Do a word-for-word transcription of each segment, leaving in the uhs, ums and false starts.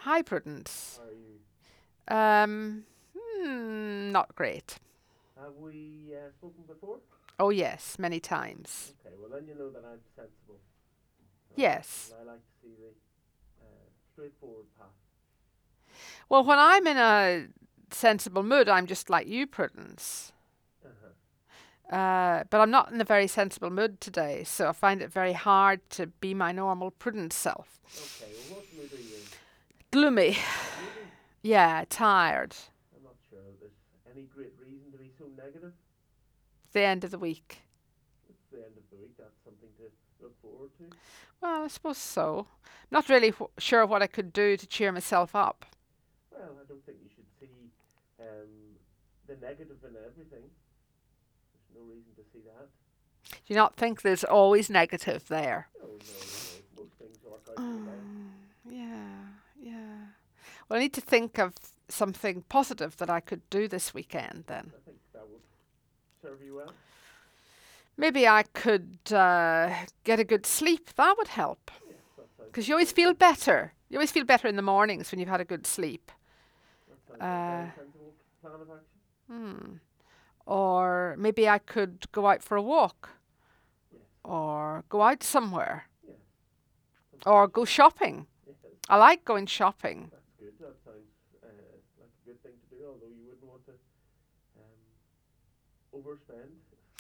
Hi, Prudence. How are you? Um, hmm, not great. Have we uh, spoken before? Oh, yes, many times. Okay, well then you know that I'm sensible. And I, Yes. and I like to see the uh, straightforward path. Well, when I'm in a sensible mood, I'm just like you, Prudence. Uh-huh. Uh, but I'm not in a very sensible mood today, so I find it very hard to be my normal Prudence self. Okay, well what mood are you in? Gloomy. Gloomy? Yeah, tired. I'm not sure there's any great reason to be so negative. The end of the week. It's the end of the week, that's something to look forward to. Well, I suppose so. Not really wh- sure what I could do to cheer myself up. Well, I don't think you should see um, the negative in everything. There's no reason to see that. Do you not think there's always negative there? No, no, no. Most things work out for the best. Um, yeah, yeah. Well, I need to think of something positive that I could do this weekend then. I think that would serve you well. Maybe I could uh, get a good sleep. That would help. Yes, that sounds Because like you a always very feel sensible plan. better. You always feel better in the mornings when you've had a good sleep. That sounds like a Uh, very sensible plan of action. hmm. Or maybe I could go out for a walk. Yes, Or go out somewhere. yes. Or go shopping. Yes, I like going shopping. that's good. That sounds uh, like a good thing to do, although you wouldn't want to um, overspend.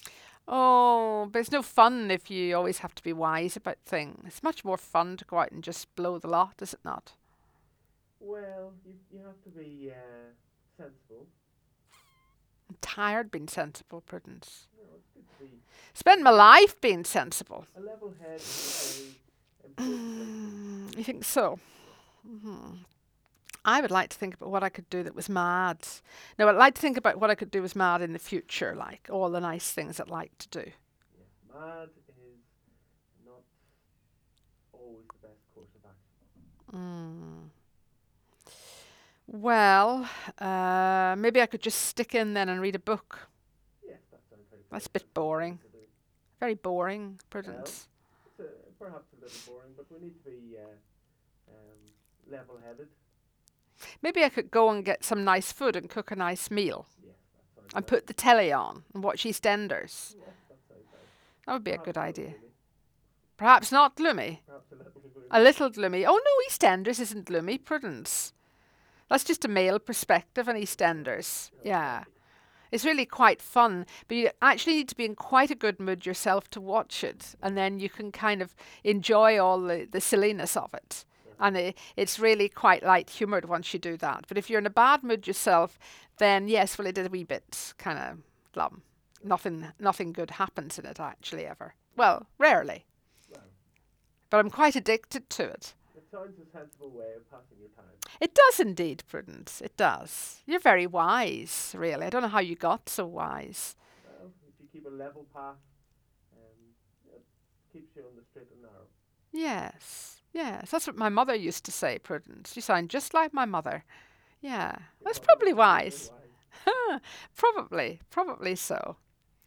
Oh, but it's no fun if you always have to be wise about things. It's much more fun to go out and just blow the lot, is it not? Well, you you have to be uh, sensible. I'm tired being sensible, Prudence. You know, it's good to be Spend my life being sensible. a level head is a very important thing to. Mm, you think so? hmm I would like to think about what I could do that was mad. No, I'd like to think about what I could do was mad in the future, like all the nice things I'd like to do. Yes, mad is not always the best course of action. Mm. Well, uh, maybe I could just stick in then and read a book. Yes, that sounds like a That's very a bit sensible thing boring. to do. Very boring, Well, Prudence. it's a, perhaps a little boring, but we need to be uh, um, level-headed. Maybe I could go and get some nice food and cook a nice meal Yes, that sounds and nice. put the telly on and watch EastEnders. Yes, that sounds nice. That would be a Perhaps good not idea. gloomy. Perhaps not gloomy. Perhaps a little gloomy. A little gloomy. Oh no, EastEnders isn't gloomy, Prudence. That's just a male perspective on EastEnders. Okay. Yeah. It's really quite fun, but you actually need to be in quite a good mood yourself to watch it, and then you can kind of enjoy all the, the silliness of it. And Uh-huh. it, it's really quite light humoured once you do that. But if you're in a bad mood yourself, then yes, well, it is a wee bit kind of glum. Nothing, nothing good happens in it actually ever. Well, rarely. Well, But I'm quite addicted to it. it sounds a sensible way of passing your time. It does indeed, Prudence. It does. You're very wise, really. I don't know how you got so wise. Well, if you keep a level path, um, it keeps you on the straight and narrow. Yes, yes. That's what my mother used to say, Prudence. You sound just like my mother. Yeah, Your that's mother probably must be very wise. wise. Probably, probably so.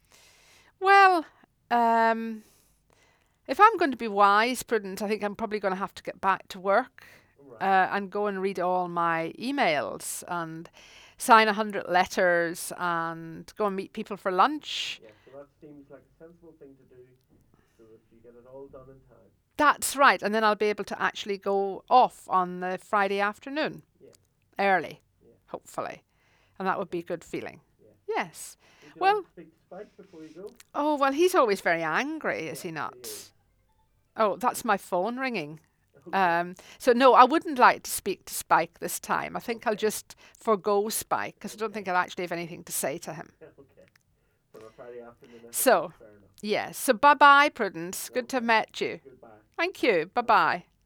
Well, um, if I'm going to be wise, Prudence, I think I'm probably going to have to get back to work Right. uh, and go and read all my emails and sign a hundred letters and go and meet people for lunch. Yes, so that seems like a sensible thing to do so that you get it all done in time. That's right, and then I'll be able to actually go off on the Friday afternoon, Yes, early, yes, hopefully, and that would be a good feeling. yes. Yes. Would you Well- like to speak to Spike before you go? Oh, well, he's always very angry, is Yes, he he not? is. Oh, that's my phone ringing. Okay. Um, so no, I wouldn't like to speak to Spike this time. I think I'll Okay. just forgo Spike because I don't Okay. think I'll actually have anything to say to him. Okay. For a Friday afternoon, I think So- that's fair enough. Yes. So bye bye, Prudence. Good to have Okay. met you. Goodbye. Thank you. Bye bye.